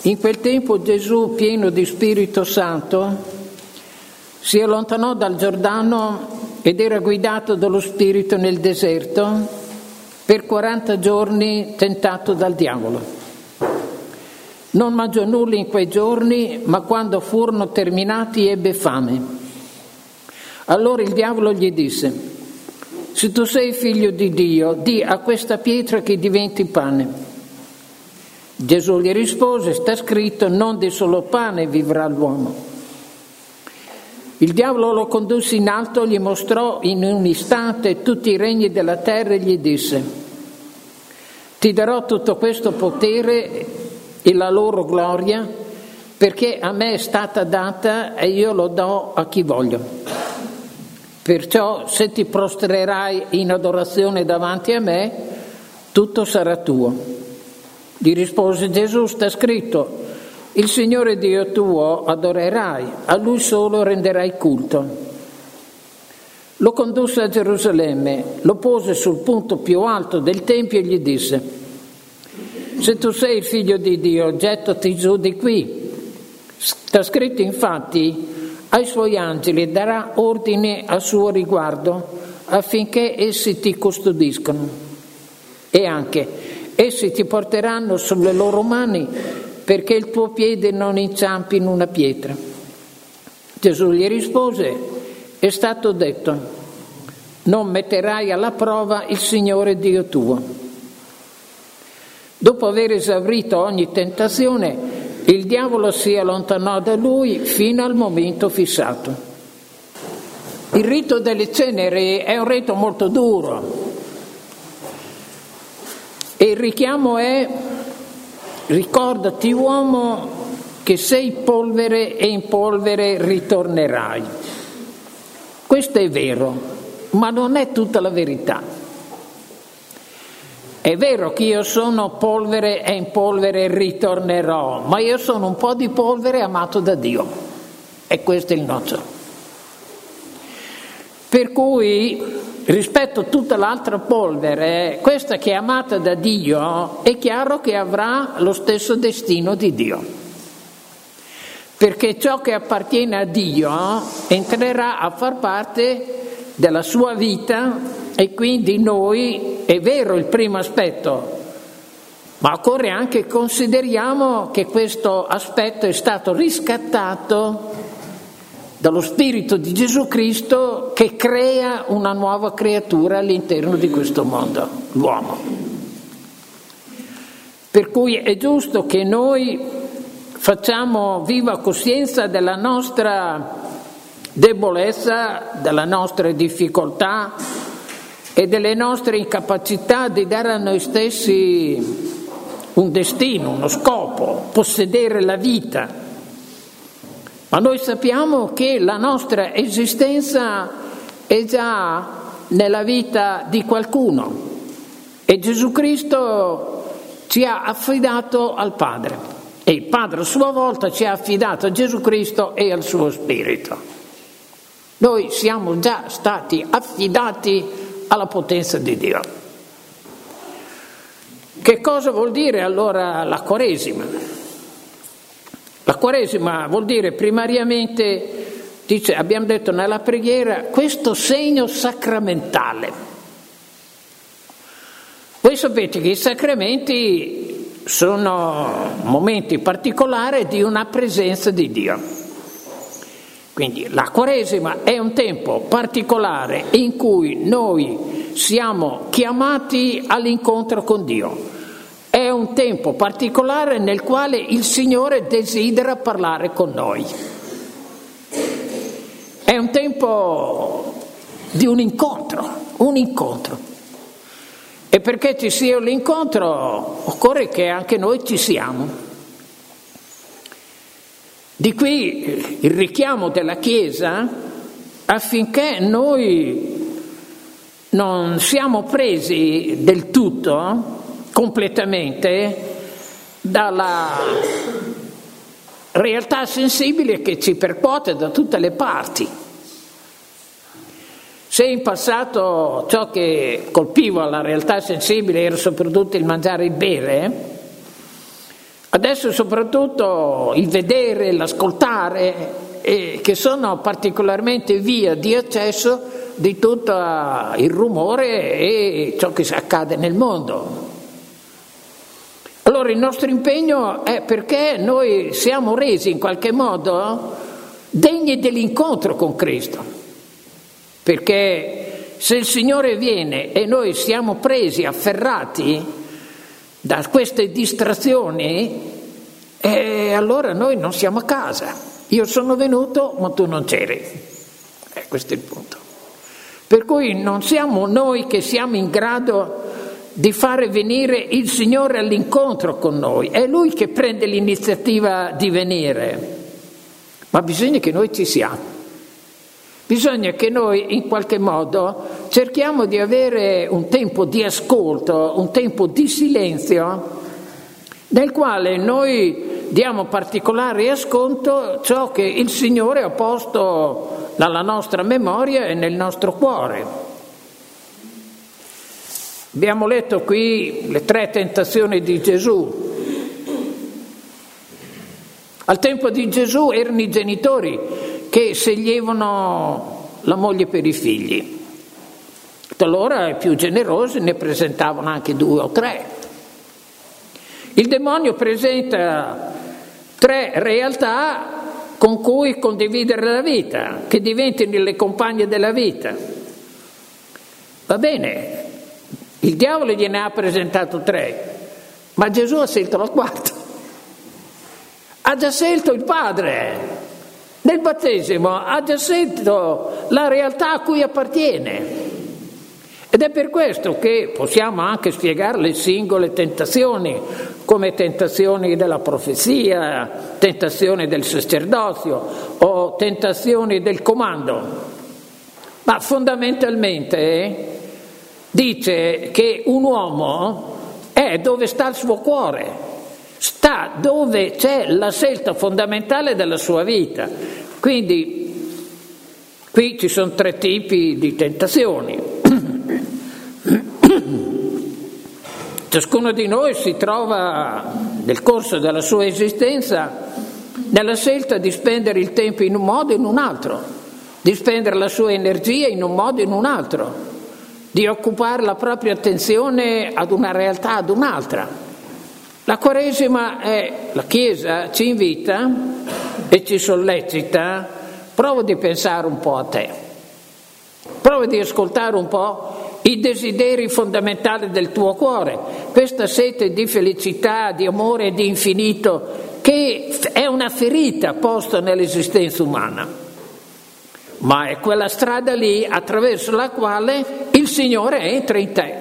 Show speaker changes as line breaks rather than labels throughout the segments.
In quel tempo Gesù, pieno di Spirito Santo, si allontanò dal Giordano ed era guidato dallo Spirito nel deserto per 40 giorni tentato dal diavolo. Non mangiò nulla in quei giorni, ma quando furono terminati ebbe fame. Allora il diavolo gli disse: se tu sei figlio di Dio, di a questa pietra che diventi pane. Gesù gli rispose: sta scritto, non di solo pane vivrà l'uomo. Il diavolo lo condusse in alto, gli mostrò in un istante tutti i regni della terra e gli disse: ti darò tutto questo potere e la loro gloria, perché a me è stata data e io lo do a chi voglio. Perciò se ti prostrerai in adorazione davanti a me, tutto sarà tuo. Gli rispose Gesù: sta scritto, il Signore Dio tuo adorerai, a Lui solo renderai culto. Lo condusse a Gerusalemme, lo pose sul punto più alto del Tempio e gli disse: se tu sei il figlio di Dio, gettati giù di qui. Sta scritto infatti, ai suoi angeli darà ordine a suo riguardo affinché essi ti custodiscano. E anche essi ti porteranno sulle loro mani perché il tuo piede non inciampi in una pietra. Gesù gli rispose: è stato detto, non metterai alla prova il Signore Dio tuo. Dopo aver esaurito ogni tentazione, il diavolo si allontanò da lui fino al momento fissato. Il rito delle ceneri è un rito molto duro. E il richiamo è: ricordati uomo che sei polvere e in polvere ritornerai. Questo è vero, ma non è tutta la verità. È vero che io sono polvere e in polvere ritornerò, ma io sono un po' di polvere amato da Dio. E questo è il nocciolo. Per cui rispetto a tutta l'altra polvere, questa che è amata da Dio, è chiaro che avrà lo stesso destino di Dio. Perché ciò che appartiene a Dio entrerà a far parte della sua vita e quindi noi, è vero il primo aspetto, ma occorre anche consideriamo che questo aspetto è stato riscattato dallo Spirito di Gesù Cristo che crea una nuova creatura all'interno di questo mondo, l'uomo. Per cui è giusto che noi facciamo viva coscienza della nostra debolezza, della nostra difficoltà e delle nostre incapacità di dare a noi stessi un destino, uno scopo, possedere la vita. Ma noi sappiamo che la nostra esistenza è già nella vita di qualcuno e Gesù Cristo ci ha affidato al Padre e il Padre a sua volta ci ha affidato a Gesù Cristo e al suo Spirito. Noi siamo già stati affidati alla potenza di Dio. Che cosa vuol dire allora la Quaresima? La Quaresima vuol dire primariamente, abbiamo detto nella preghiera, questo segno sacramentale. Voi sapete che i sacramenti sono momenti particolari di una presenza di Dio. Quindi la Quaresima è un tempo particolare in cui noi siamo chiamati all'incontro con Dio. È un tempo particolare nel quale il Signore desidera parlare con noi. È un tempo di un incontro. E perché ci sia l'incontro occorre che anche noi ci siamo. Di qui il richiamo della Chiesa affinché noi non siamo presi del tutto completamente dalla realtà sensibile che ci percuote da tutte le parti. Se in passato ciò che colpiva la realtà sensibile era soprattutto il mangiare e il bere, Adesso soprattutto il vedere, l'ascoltare, che sono particolarmente via di accesso di tutto il rumore e ciò che accade nel mondo. Allora il nostro impegno è perché noi siamo resi in qualche modo degni dell'incontro con Cristo, perché se il Signore viene e noi siamo presi, afferrati da queste distrazioni, allora noi non siamo a casa. Io sono venuto ma tu non c'eri, questo è il punto. Per cui non siamo noi che siamo in grado di fare venire il Signore all'incontro con noi, è Lui che prende l'iniziativa di venire, ma bisogna che noi ci siamo, bisogna che noi in qualche modo cerchiamo di avere un tempo di ascolto, un tempo di silenzio nel quale noi diamo particolare ascolto a ciò che il Signore ha posto nella nostra memoria e nel nostro cuore. Abbiamo letto qui le 3 tentazioni di Gesù. Al tempo di Gesù erano i genitori che sceglievano la moglie per i figli. Allora i più generosi ne presentavano anche 2 o 3. Il demonio presenta 3 realtà con cui condividere la vita, che diventino le compagne della vita. Va bene, il diavolo gliene ha presentato 3, ma Gesù ha scelto la 4. Ha già scelto il Padre. Nel battesimo ha già scelto la realtà a cui appartiene. Ed è per questo che possiamo anche spiegare le singole tentazioni, come tentazioni della profezia, tentazioni del sacerdozio o tentazioni del comando. Ma fondamentalmente dice che un uomo è dove sta il suo cuore, sta dove c'è la scelta fondamentale della sua vita. Quindi qui ci sono 3 tipi di tentazioni. Ciascuno di noi si trova nel corso della sua esistenza nella scelta di spendere il tempo in un modo o in un altro, di spendere la sua energia in un modo o in un altro, di occupare la propria attenzione ad una realtà, ad un'altra. La Quaresima la Chiesa ci invita e ci sollecita: prova di pensare un po' a te, prova di ascoltare un po' i desideri fondamentali del tuo cuore, questa sete di felicità, di amore e di infinito che è una ferita posta nell'esistenza umana, ma è quella strada lì attraverso la quale il Signore entra in te.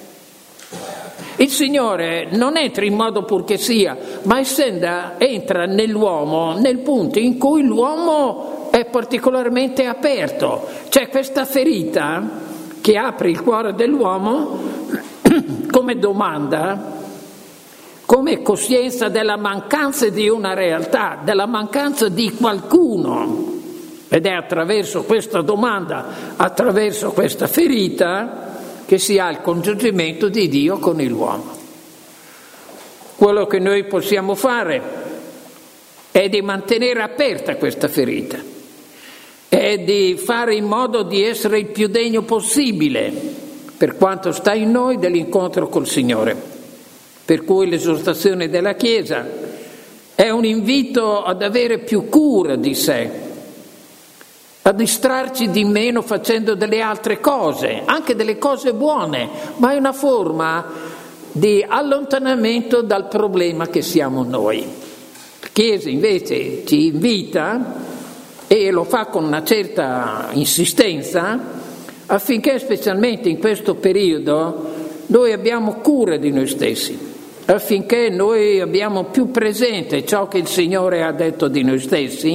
Il Signore non entra in modo pur che sia, ma entra nell'uomo nel punto in cui l'uomo è particolarmente aperto. C'è questa ferita che apre il cuore dell'uomo come domanda, come coscienza della mancanza di una realtà, della mancanza di qualcuno. Ed è attraverso questa domanda, attraverso questa ferita, che si ha il congiungimento di Dio con l'uomo. Quello che noi possiamo fare è di mantenere aperta questa ferita, è di fare in modo di essere il più degno possibile, per quanto sta in noi, dell'incontro col Signore. Per cui l'esortazione della Chiesa è un invito ad avere più cura di sé, a distrarci di meno facendo delle altre cose, anche delle cose buone, ma è una forma di allontanamento dal problema che siamo noi. La Chiesa invece ci invita, e lo fa con una certa insistenza, affinché specialmente in questo periodo noi abbiamo cura di noi stessi, affinché noi abbiamo più presente ciò che il Signore ha detto di noi stessi,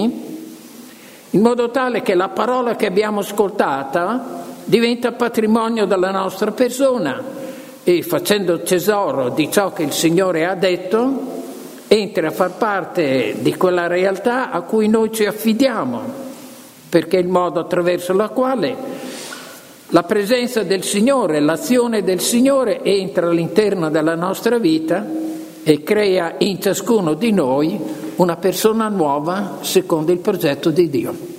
in modo tale che la parola che abbiamo ascoltata diventa patrimonio della nostra persona e, facendo tesoro di ciò che il Signore ha detto, entra a far parte di quella realtà a cui noi ci affidiamo, perché è il modo attraverso la quale la presenza del Signore, l'azione del Signore entra all'interno della nostra vita e crea in ciascuno di noi una persona nuova secondo il progetto di Dio.